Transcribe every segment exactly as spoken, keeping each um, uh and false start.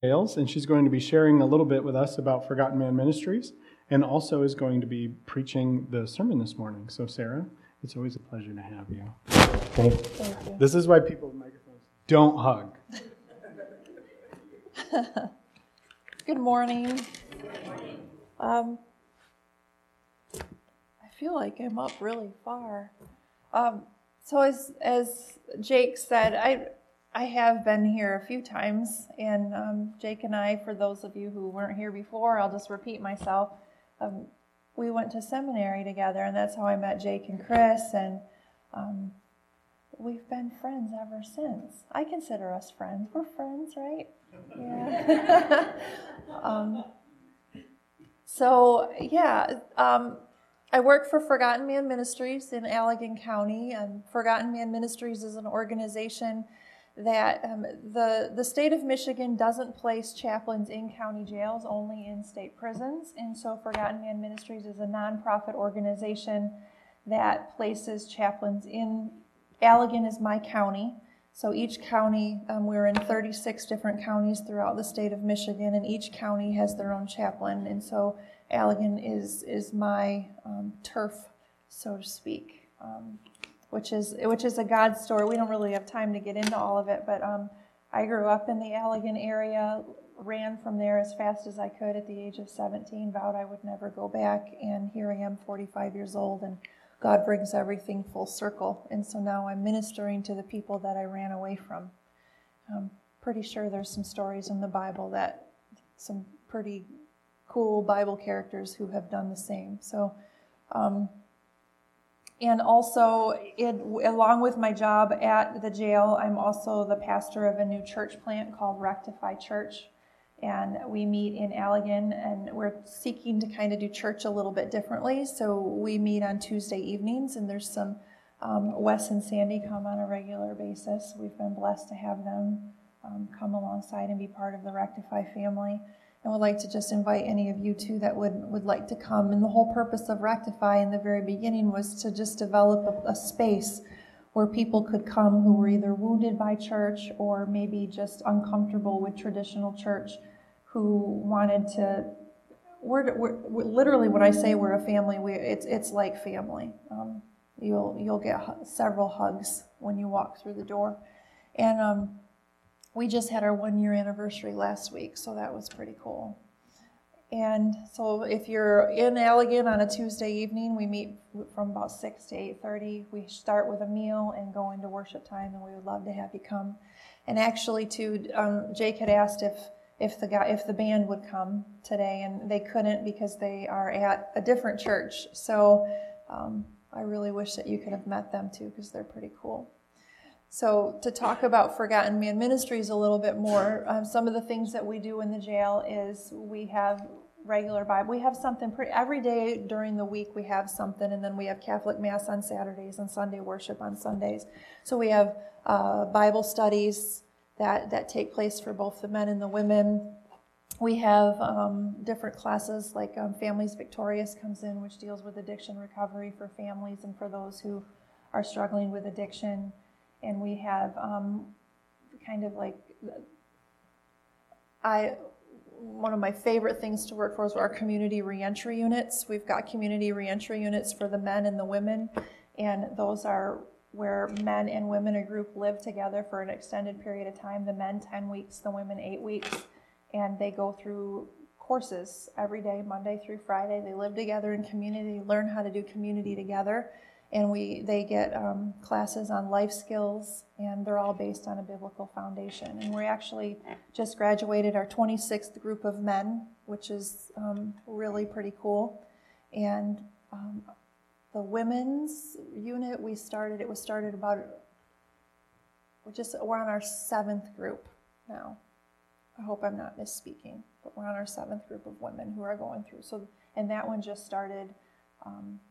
Hales, and she's going to be sharing a little bit with us about Forgotten Man Ministries, and also is going to be preaching the sermon this morning. So, Sarah, it's always a pleasure to have you. Thank you. This is why people with microphones don't hug. Good morning. Um, I feel like I'm up really far. Um, so as as Jake said, I I have been here a few times, and um, Jake and I, for those of you who weren't here before, I'll just repeat myself. Um, we went to seminary together, and that's how I met Jake and Chris, and um, we've been friends ever since. I consider us friends. We're friends, right? Yeah. um, so, yeah, um, I work for Forgotten Man Ministries in Allegan County, and Forgotten Man Ministries is an organization that um, the, the state of Michigan doesn't place chaplains in county jails, only in state prisons, and so Forgotten Man Ministries is a nonprofit organization that places chaplains in. Allegan is my county, so each county, um, we're in thirty-six different counties throughout the state of Michigan, and each county has their own chaplain, and so Allegan is is my um, turf, so to speak, um, which is which is a God story. We don't really have time to get into all of it, but um, I grew up in the Allegan area, ran from there as fast as I could at the age of seventeen, vowed I would never go back, and here I am, forty-five years old, and God brings everything full circle, and so now I'm ministering to the people that I ran away from. I'm pretty sure there's some stories in the Bible that some pretty cool Bible characters who have done the same. So, um, and also, it, along with my job at the jail, I'm also the pastor of a new church plant called Rectify Church. And we meet in Allegan, and we're seeking to kind of do church a little bit differently. So we meet on Tuesday evenings, and there's some, um, Wes and Sandy come on a regular basis. We've been blessed to have them um, come alongside and be part of the Rectify family. And would like to just invite any of you too that would, would like to come. And the whole purpose of Rectify in the very beginning was to just develop a, a space where people could come who were either wounded by church or maybe just uncomfortable with traditional church, who wanted to, we're, we're, we're literally when I say we're a family, we it's it's like family. Um, you'll you'll get hu- several hugs when you walk through the door, and um, we just had our one year anniversary last week, so that was pretty cool. And so if you're in Allegan on a Tuesday evening, we meet from about six to eight thirty. We start with a meal and go into worship time, and we would love to have you come. And actually, too, um, Jake had asked if if the guy, if the band would come today, and they couldn't because they are at a different church. So um, I really wish that you could have met them too, because they're pretty cool. So to talk about Forgotten Man Ministries a little bit more, um, some of the things that we do in the jail is we have regular Bible. We have something pretty, every day during the week we have something, and then we have Catholic Mass on Saturdays and Sunday worship on Sundays. So we have uh, Bible studies that, that take place for both the men and the women. We have um, different classes, like um, Families Victorious comes in, which deals with addiction recovery for families and for those who are struggling with addiction. And we have um, kind of like, I one of my favorite things to work for is our community reentry units. We've got community reentry units for the men and the women, and those are where men and women, a group, live together for an extended period of time. The men ten weeks, the women eight weeks, and they go through courses every day, Monday through Friday. They live together in community, learn how to do community together, and we they get um, classes on life skills, and they're all based on a biblical foundation. And we actually just graduated our twenty-sixth group of men, which is um, really pretty cool. And um, the women's unit, we started, it was started about, we're just, we're on our seventh group now. I hope I'm not misspeaking, but we're on our seventh group of women who are going through. So, and that one just started um,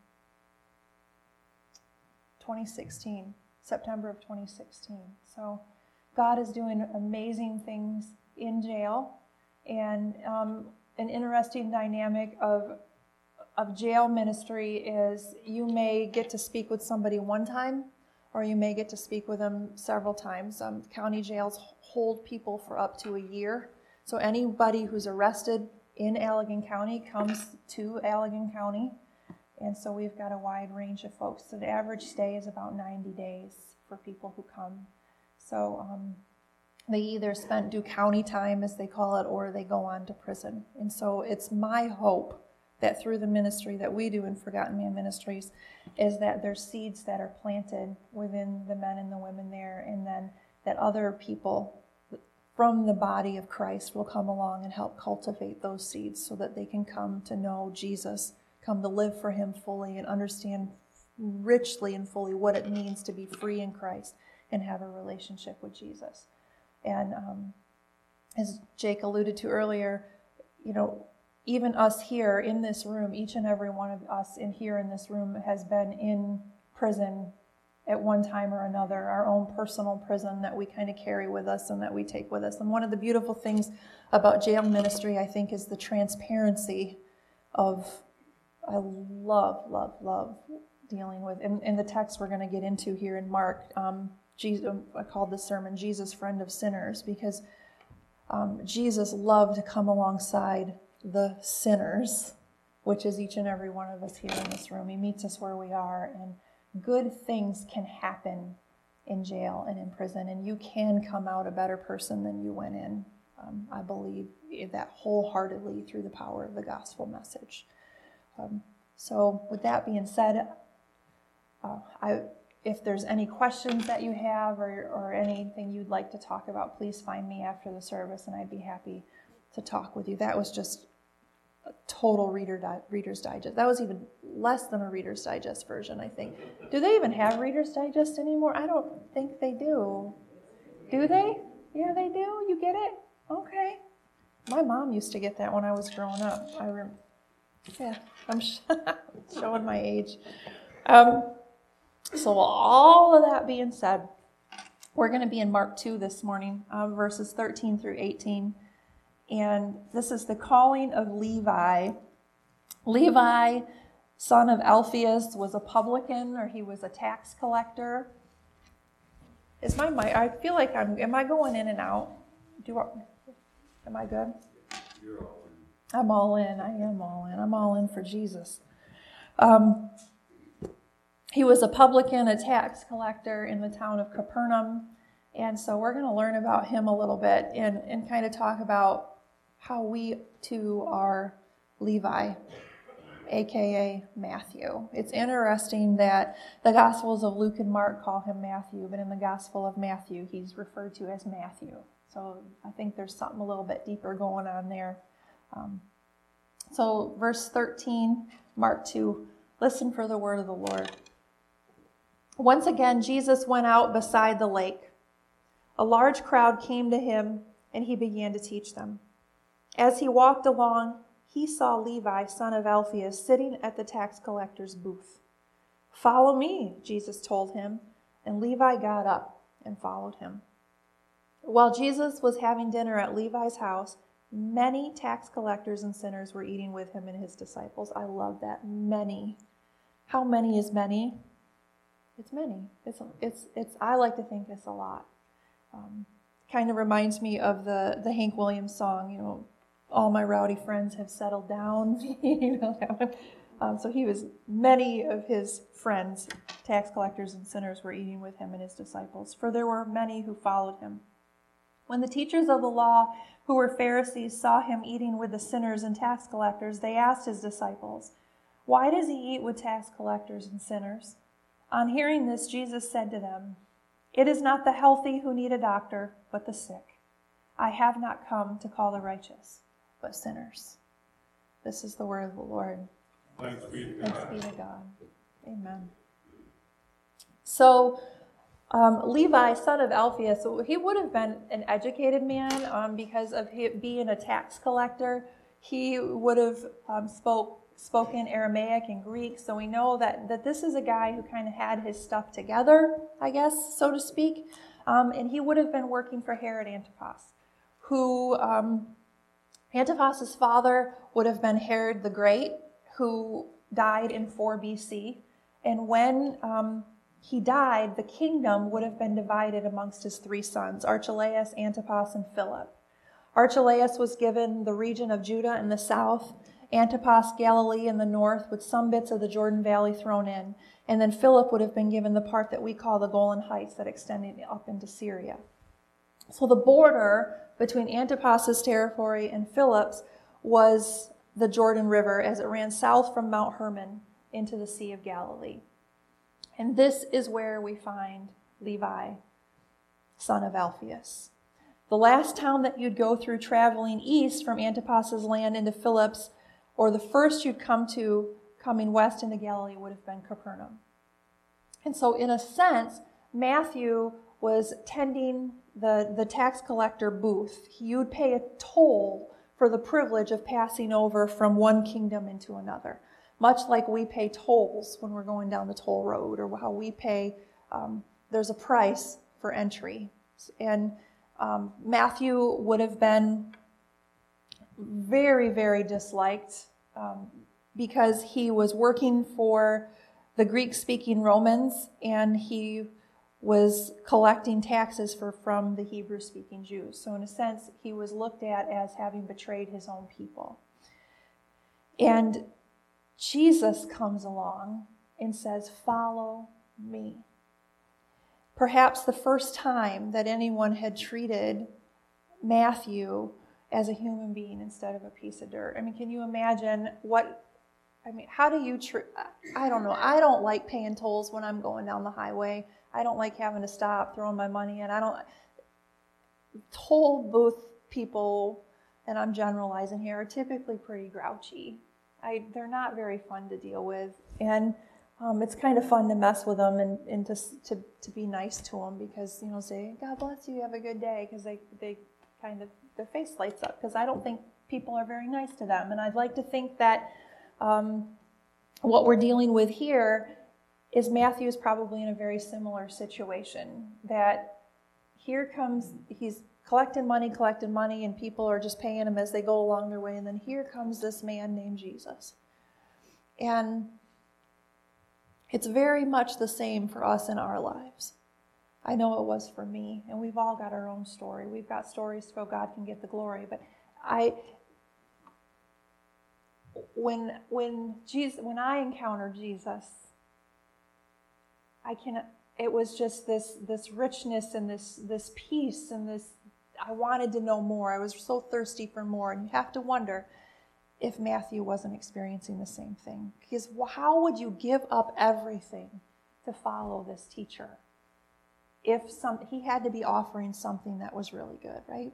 twenty sixteen, September of twenty sixteen. So God is doing amazing things in jail, and um, an interesting dynamic of of jail ministry is you may get to speak with somebody one time, or you may get to speak with them several times. Um, county jails hold people for up to a year. So anybody who's arrested in Allegan County comes to Allegan County. And so we've got a wide range of folks. So the average stay is about ninety days for people who come. So um, they either spend do county time, as they call it, or they go on to prison. And so it's my hope that through the ministry that we do in Forgotten Man Ministries is that there's seeds that are planted within the men and the women there, and then that other people from the body of Christ will come along and help cultivate those seeds so that they can come to know Jesus, come to live for him fully and understand richly and fully what it means to be free in Christ and have a relationship with Jesus. And um, as Jake alluded to earlier, you know, even us here in this room, each and every one of us in here in this room has been in prison at one time or another, our own personal prison that we kind of carry with us and that we take with us. And one of the beautiful things about jail ministry, I think, is the transparency of, I love, love, love dealing with, in, in the text we're going to get into here in Mark, um, Jesus, I called this sermon, Jesus, Friend of Sinners, because um, Jesus loved to come alongside the sinners, which is each and every one of us here in this room. He meets us where we are, and good things can happen in jail and in prison, and you can come out a better person than you went in. Um, I believe that wholeheartedly through the power of the gospel message. Um, so with that being said, uh, I, if there's any questions that you have or, or anything you'd like to talk about, please find me after the service, and I'd be happy to talk with you. That was just a total reader di- Reader's Digest. That was even less than a Reader's Digest version, I think. Do they even have Reader's Digest anymore? I don't think they do. Do they? Yeah, they do? You get it? Okay. My mom used to get that when I was growing up. I rem- Yeah, I'm sh- showing my age. Um, so all of that being said, we're going to be in Mark two this morning, uh, verses thirteen through eighteen. And this is the calling of Levi. Levi, son of Alphaeus, was a publican, or he was a tax collector. Is my mic? I feel like I'm. Am I going in and out? Do I, am I good? You're all in. I'm all in. I am all in. I'm all in for Jesus. Um, he was a publican, a tax collector in the town of Capernaum. And so we're going to learn about him a little bit and, and kind of talk about how we too are Levi, a k a. Matthew. It's interesting that the Gospels of Luke and Mark call him Matthew, but in the Gospel of Matthew, he's referred to as Matthew. So I think there's something a little bit deeper going on there. Um, so verse thirteen, Mark two, listen for the word of the Lord. Once again, Jesus went out beside the lake. A large crowd came to him, and he began to teach them. As he walked along, he saw Levi, son of Alphaeus, sitting at the tax collector's booth. "Follow me," Jesus told him, and Levi got up and followed him. While Jesus was having dinner at Levi's house, many tax collectors and sinners were eating with him and his disciples. I love that. Many. How many is many? It's many. It's, it's, it's, I like to think it's a lot. Um, kind of reminds me of the, the Hank Williams song, you know, all my rowdy friends have settled down. You know that one. Um, so he was, many of his friends, tax collectors and sinners, were eating with him and his disciples, for there were many who followed him. When the teachers of the law, who were Pharisees, saw him eating with the sinners and tax collectors, they asked his disciples, "Why does he eat with tax collectors and sinners?" On hearing this, Jesus said to them, "It is not the healthy who need a doctor, but the sick. I have not come to call the righteous, but sinners." This is the word of the Lord. Thanks be to God. Thanks be to God. Amen. So, um, Levi, son of Alphaeus, he would have been an educated man um, because of him being a tax collector. He would have um, spoke spoken Aramaic and Greek, so we know that, that this is a guy who kind of had his stuff together, I guess, so to speak. Um, and he would have been working for Herod Antipas, who, um, Antipas's father would have been Herod the Great, who died in four B C. And when um, he died, the kingdom would have been divided amongst his three sons, Archelaus, Antipas, and Philip. Archelaus was given the region of Judah in the south, Antipas, Galilee in the north, with some bits of the Jordan Valley thrown in. And then Philip would have been given the part that we call the Golan Heights that extended up into Syria. So the border between Antipas's territory and Philip's was the Jordan River as it ran south from Mount Hermon into the Sea of Galilee. And this is where we find Levi, son of Alphaeus. The last town that you'd go through traveling east from Antipas's land into Philip's, or the first you'd come to coming west into Galilee, would have been Capernaum. And so in a sense, Matthew was tending the, the tax collector booth. You'd pay a toll for the privilege of passing over from one kingdom into another, much like we pay tolls when we're going down the toll road, or how we pay, um, there's a price for entry. And um, Matthew would have been very, very disliked um, because he was working for the Greek-speaking Romans, and he was collecting taxes for from the Hebrew-speaking Jews. So in a sense, he was looked at as having betrayed his own people. And Jesus comes along and says, "Follow me." Perhaps the first time that anyone had treated Matthew as a human being instead of a piece of dirt. I mean, can you imagine what, I mean, how do you treat, I don't know. I don't like paying tolls when I'm going down the highway. I don't like having to stop, throwing my money in. I don't, toll booth people, and I'm generalizing here, are typically pretty grouchy. I, they're not very fun to deal with. And um, it's kind of fun to mess with them and, and to, to to be nice to them because, you know, say, "God bless you, have a good day," because they, they kind of, their face lights up because I don't think people are very nice to them. And I'd like to think that um, what we're dealing with here is Matthew is probably in a very similar situation, that here comes, he's collecting money, collecting money, and people are just paying him as they go along their way, and then here comes this man named Jesus. And it's very much the same for us in our lives. I know it was for me, and we've all got our own story. We've got stories so God can get the glory, but I... When when Jesus, when I encountered Jesus, I can. It was just this this richness and this this peace and this. I wanted to know more. I was so thirsty for more, and you have to wonder if Matthew wasn't experiencing the same thing. Because how would you give up everything to follow this teacher? If some he had to be offering something that was really good, right?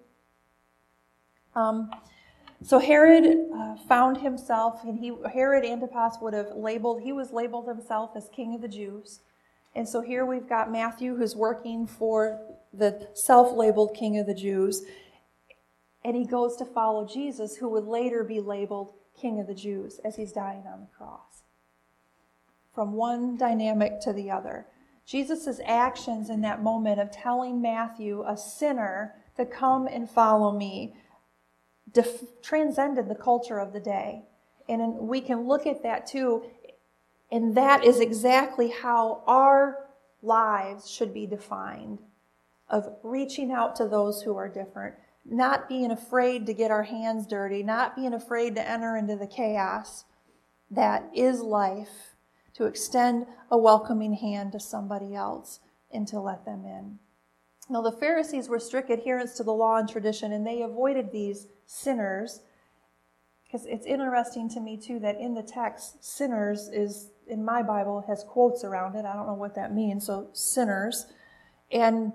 Um. So Herod uh, found himself, and he Herod Antipas would have labeled, he was labeled himself as king of the Jews. And so here we've got Matthew, who's working for the self-labeled king of the Jews, and he goes to follow Jesus, who would later be labeled king of the Jews as he's dying on the cross. From one dynamic to the other. Jesus' actions in that moment of telling Matthew, a sinner, to come and follow me, Def- transcended the culture of the day. And in, we can look at that too, and that is exactly how our lives should be defined, of reaching out to those who are different, not being afraid to get our hands dirty, not being afraid to enter into the chaos that is life, to extend a welcoming hand to somebody else and to let them in. Now, the Pharisees were strict adherents to the law and tradition, and they avoided these sinners, because it's interesting to me, too, that in the text, sinners is, in my Bible, has quotes around it. I don't know what that means, so sinners. And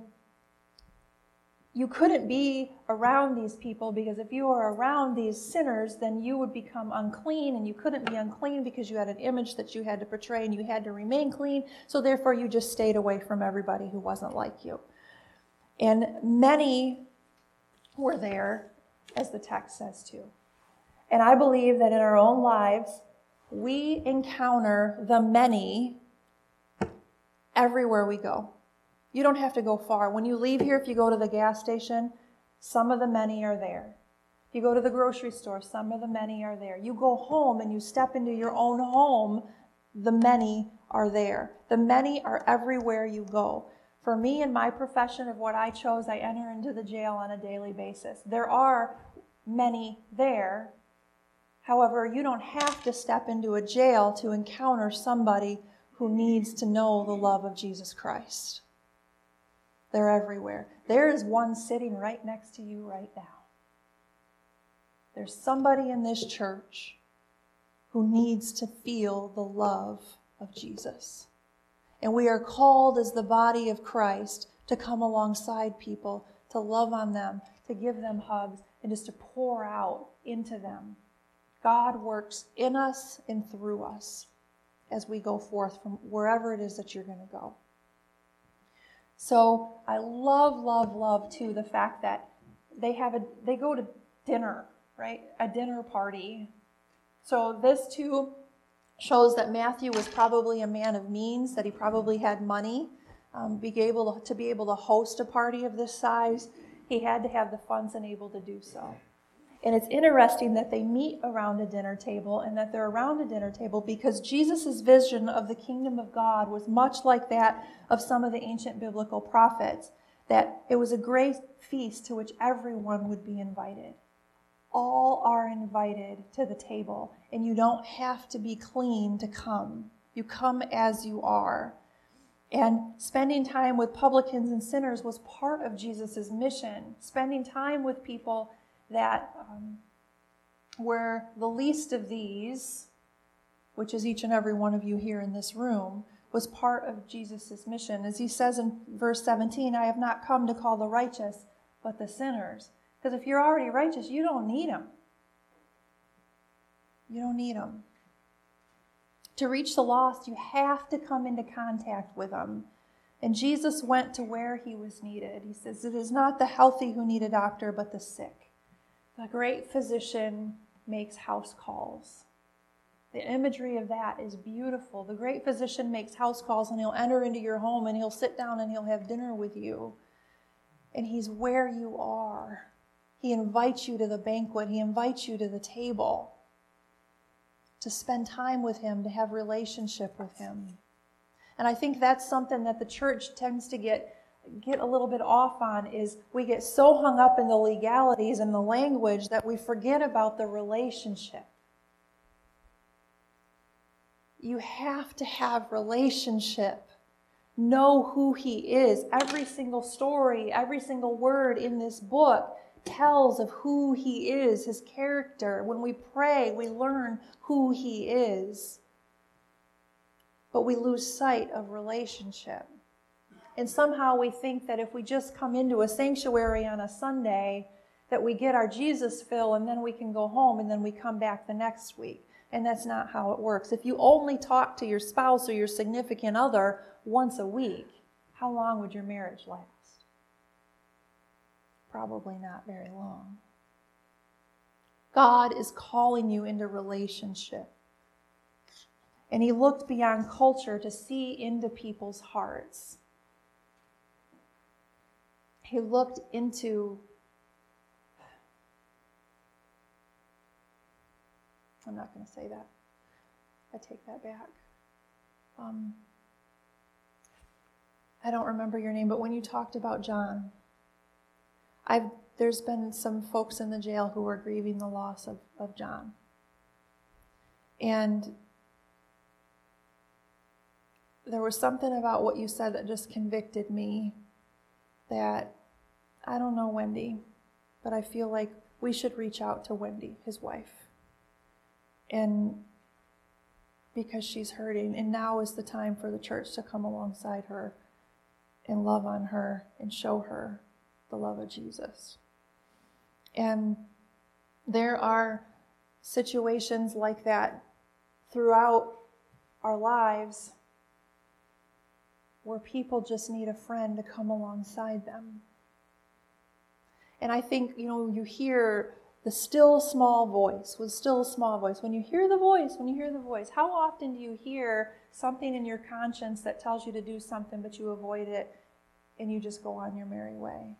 you couldn't be around these people, because if you were around these sinners, then you would become unclean, and you couldn't be unclean because you had an image that you had to portray, and you had to remain clean, so therefore you just stayed away from everybody who wasn't like you. And many were there, as the text says too. And I believe that in our own lives, we encounter the many everywhere we go. You don't have to go far. When you leave here, if you go to the gas station, some of the many are there. If you go to the grocery store, some of the many are there. You go home and you step into your own home, the many are there. The many are everywhere you go. For me and my profession of what I chose, I enter into the jail on a daily basis. There are many there. However, you don't have to step into a jail to encounter somebody who needs to know the love of Jesus Christ. They're everywhere. There is one sitting right next to you right now. There's somebody in this church who needs to feel the love of Jesus. And we are called as the body of Christ to come alongside people, to love on them, to give them hugs, and just to pour out into them. God works in us and through us as we go forth from wherever it is that you're going to go. So I love, love, love, too, the fact that they have a, they go to dinner, right? A dinner party. So this, too, shows that Matthew was probably a man of means, that he probably had money. Um, be able to, to be able to host a party of this size, he had to have the funds and able to do so. And it's interesting that they meet around a dinner table and that they're around a dinner table because Jesus' vision of the kingdom of God was much like that of some of the ancient biblical prophets, that it was a great feast to which everyone would be invited. All are invited to the table, and you don't have to be clean to come. You come as you are. And spending time with publicans and sinners was part of Jesus' mission. Spending time with people that um, were the least of these, which is each and every one of you here in this room, was part of Jesus' mission. As he says in verse seventeen, I have not come to call the righteous, but the sinners. Because if you're already righteous, you don't need them. You don't need them. To reach the lost, you have to come into contact with them. And Jesus went to where he was needed. He says, it is not the healthy who need a doctor, but the sick. The great physician makes house calls. The imagery of that is beautiful. The great physician makes house calls, and he'll enter into your home, and he'll sit down, and he'll have dinner with you. And he's where you are. He invites you to the banquet. He invites you to the table to spend time with him, to have relationship with him. And I think that's something that the church tends to get get a little bit off on, is we get so hung up in the legalities and the language that we forget about the relationship. You have to have relationship. Know who he is. Every single story, every single word in this book tells of who he is, his character. When we pray, we learn who he is. But we lose sight of relationship. And somehow we think that if we just come into a sanctuary on a Sunday, that we get our Jesus fill and then we can go home and then we come back the next week. And that's not how it works. If you only talk to your spouse or your significant other once a week, how long would your marriage last? Probably not very long. God is calling you into relationship. And he looked beyond culture to see into people's hearts. He looked into, I'm not going to say that. I take that back. Um, I don't remember your name, but when you talked about John, I've there's been some folks in the jail who are grieving the loss of, of John. And there was something about what you said that just convicted me, that I don't know Wendy, but I feel like we should reach out to Wendy, his wife. And because she's hurting, and now is the time for the church to come alongside her and love on her and show her the love of Jesus. And there are situations like that throughout our lives where people just need a friend to come alongside them. And I think, you know, you hear the still small voice, with still small voice. When you hear the voice, when you hear the voice, how often do you hear something in your conscience that tells you to do something, but you avoid it and you just go on your merry way?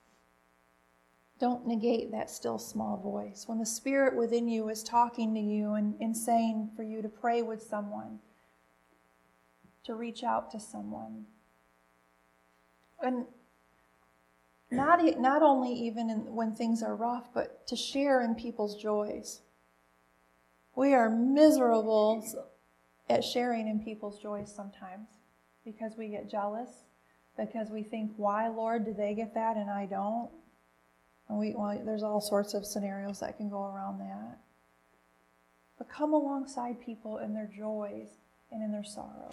Don't negate that still small voice. When the Spirit within you is talking to you and, and saying for you to pray with someone, to reach out to someone, And not, e- not only even in, when things are rough, but to share in people's joys. We are miserable at sharing in people's joys sometimes because we get jealous, because we think, why, Lord, do they get that and I don't? And we, well, there's all sorts of scenarios that can go around that. But come alongside people in their joys and in their sorrows.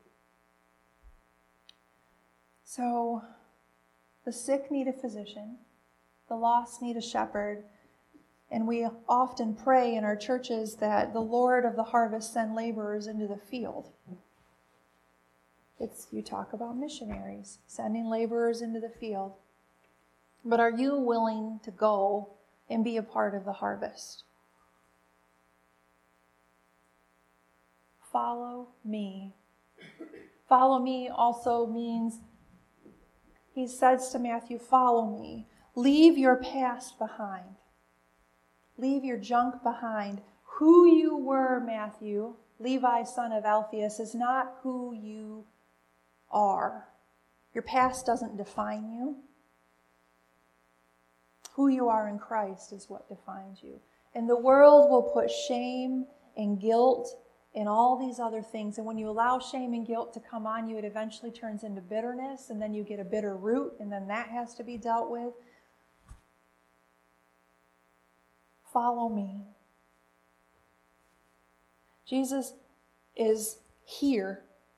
So, the sick need a physician, the lost need a shepherd, and we often pray in our churches that the Lord of the harvest send laborers into the field. It's, you talk about missionaries, sending laborers into the field. But are you willing to go and be a part of the harvest? Follow me. Follow me also means, he says to Matthew, follow me. Leave your past behind. Leave your junk behind. Who you were, Matthew, Levi, son of Alphaeus, is not who you are. Your past doesn't define you. Who you are in Christ is what defines you. And the world will put shame and guilt and all these other things. And when you allow shame and guilt to come on you, it eventually turns into bitterness, and then you get a bitter root, and then that has to be dealt with. Follow me. Jesus is here.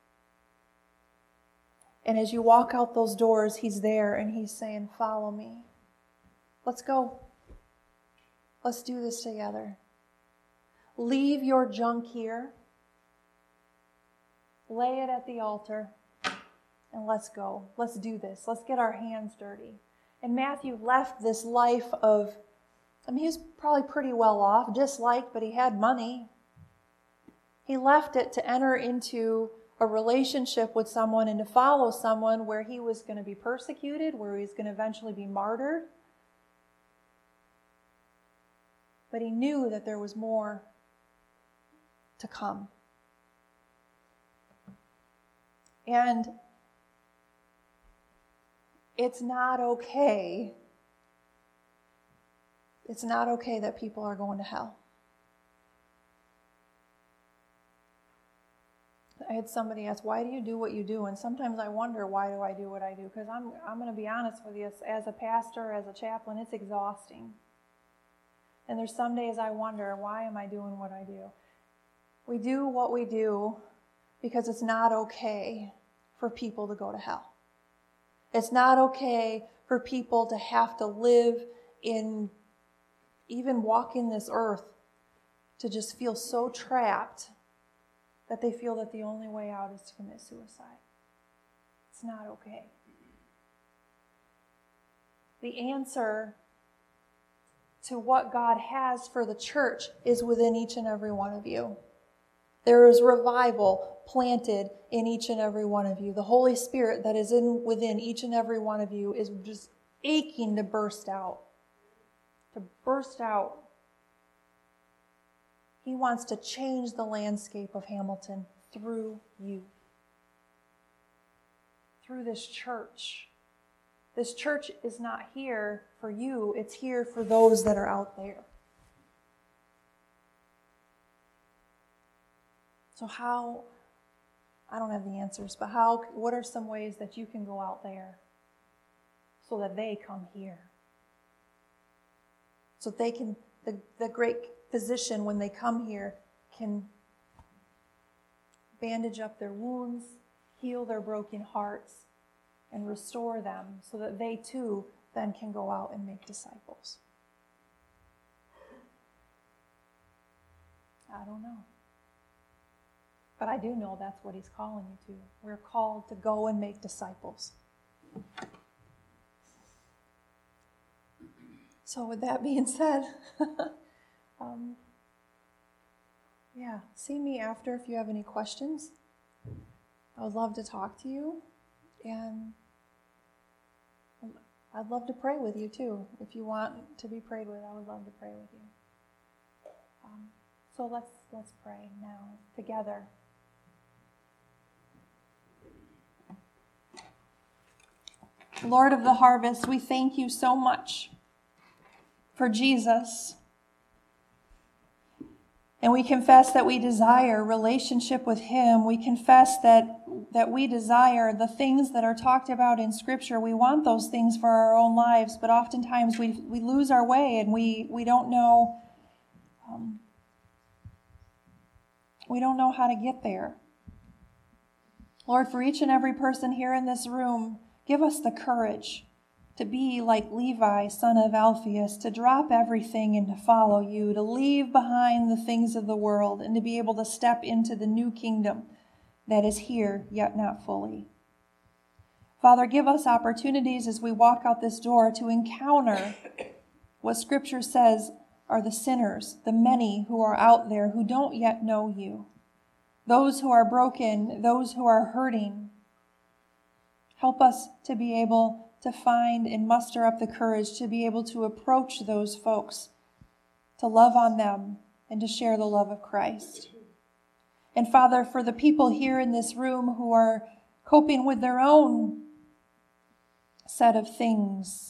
And as you walk out those doors, he's there and he's saying, follow me. Let's go. Let's do this together. Leave your junk here. Lay it at the altar. And let's go. Let's do this. Let's get our hands dirty. And Matthew left this life of, I mean, he was probably pretty well off, disliked, but he had money. He left it to enter into a relationship with someone and to follow someone where he was going to be persecuted, where he was going to eventually be martyred. But he knew that there was more to come. And it's not okay. It's not okay that people are going to hell. I had somebody ask, why do you do what you do? And sometimes I wonder, why do I do what I do? Because I'm, I'm going to be honest with you, as a pastor, as a chaplain, it's exhausting. And there's some days I wonder, why am I doing what I do? We do what we do because it's not okay for people to go to hell. It's not okay for people to have to live in, even walking this earth, to just feel so trapped that they feel that the only way out is to commit suicide. It's not okay. The answer to what God has for the church is within each and every one of you. There is revival planted in each and every one of you. The Holy Spirit that is in within each and every one of you is just aching to burst out. To burst out. He wants to change the landscape of Hamilton through you. Through this church. This church is not here for you. It's here for those that are out there. So how, I don't have the answers, but how? What are some ways that you can go out there so that they come here? So they can, the, the great physician, when they come here, can bandage up their wounds, heal their broken hearts, and restore them so that they too then can go out and make disciples. I don't know. But I do know that's what he's calling you to. We're called to go and make disciples. So with that being said, um, yeah, see me after if you have any questions. I would love to talk to you. And I'd love to pray with you too. If you want to be prayed with, I would love to pray with you. Um, so let's let's pray now together. Lord of the harvest, we thank you so much for Jesus. And we confess that we desire relationship with him. We confess that, that we desire the things that are talked about in Scripture. We want those things for our own lives, but oftentimes we, we lose our way and we, we don't know um, we don't know how to get there. Lord, for each and every person here in this room, give us the courage to be like Levi, son of Alphaeus, to drop everything and to follow you, to leave behind the things of the world and to be able to step into the new kingdom that is here, yet not fully. Father, give us opportunities as we walk out this door to encounter what Scripture says are the sinners, the many who are out there who don't yet know you, those who are broken, those who are hurting. Help us to be able to find and muster up the courage to be able to approach those folks, to love on them, and to share the love of Christ. And Father, for the people here in this room who are coping with their own set of things,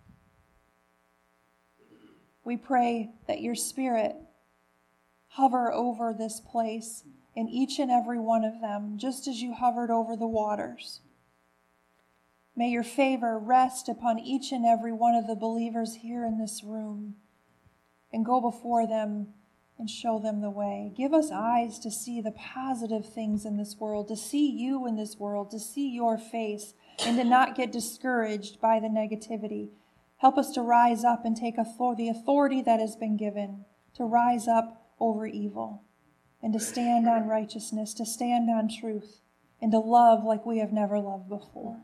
we pray that your Spirit hover over this place in each and every one of them, just as you hovered over the waters. May your favor rest upon each and every one of the believers here in this room and go before them and show them the way. Give us eyes to see the positive things in this world, to see you in this world, to see your face, and to not get discouraged by the negativity. Help us to rise up and take the authority that has been given, to rise up over evil and to stand on righteousness, to stand on truth, and to love like we have never loved before.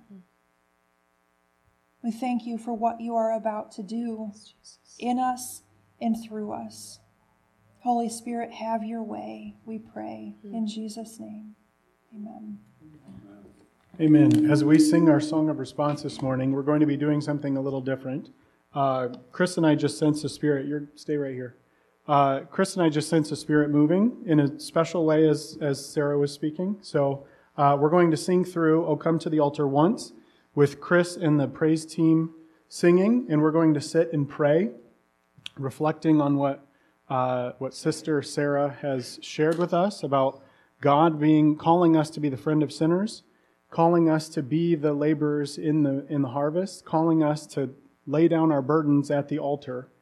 We thank you for what you are about to do in us and through us. Holy Spirit, have your way, we pray. In Jesus' name, amen. Amen. As we sing our song of response this morning, we're going to be doing something a little different. Uh, Chris and I just sensed the Spirit. You're, stay right here. Uh, Chris and I just sensed the Spirit moving in a special way as, as Sarah was speaking. So uh, we're going to sing through "O Come to the Altar" once with Chris and the praise team singing, and we're going to sit and pray, reflecting on what uh, what Sister Sarah has shared with us about God being calling us to be the friend of sinners, calling us to be the laborers in the in the harvest, calling us to lay down our burdens at the altar